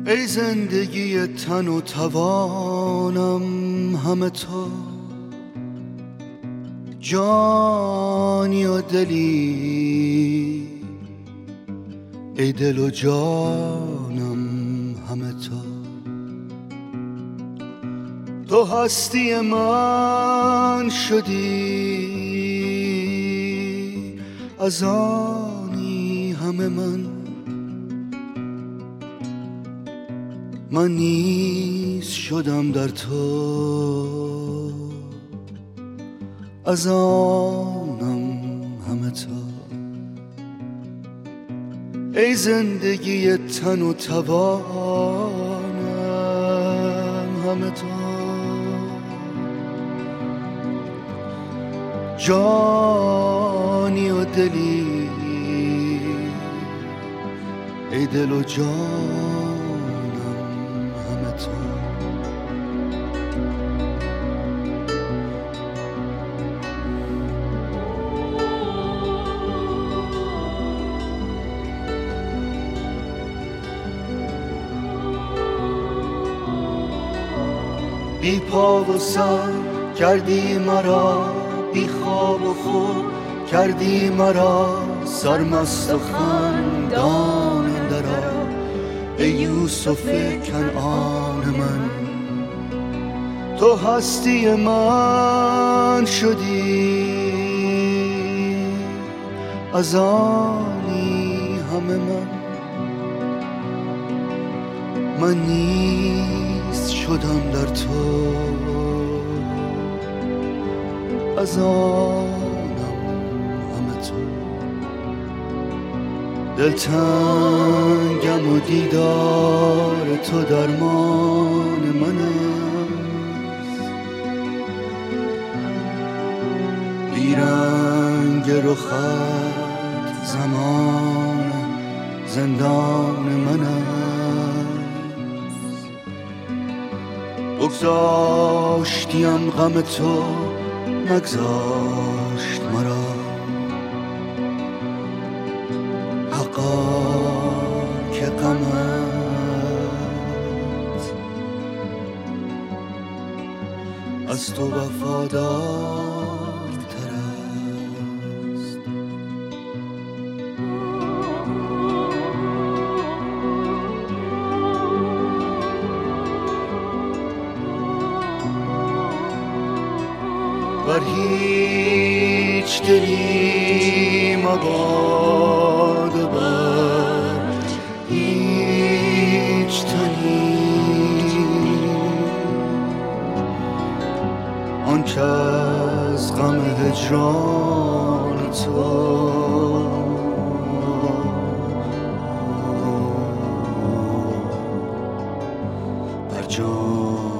ای زندگی تن و توانم همه تو، جانی و دلی، ای دل و جانم همه تو. تو هستی من شدی، از آنی همه من نیز شدم در تو، از آنم همه تو. ای زندگی تن و توانم همه تو، جانی و دلی، ای دل و جانم همه تو. بی پا و سر کردی مرا، بی خواب و خور کردی مرا، سرمست و خندان اندرآ ای یوسف کنعان من. تو هستی من شدی، از آنی همه من نیز شدم در تو، از آنم همه تو. دلتنگم و دیدار تو درمان من است، بیرنگ رخت زمان زندان من است. بگذاشتیم غم تو، نگذاشت مرا، حقا که غمت از تو وفادارتر است. بر هیچ دلی مباد، بر هیچ تنی آنچه از غم هجران تو بر جان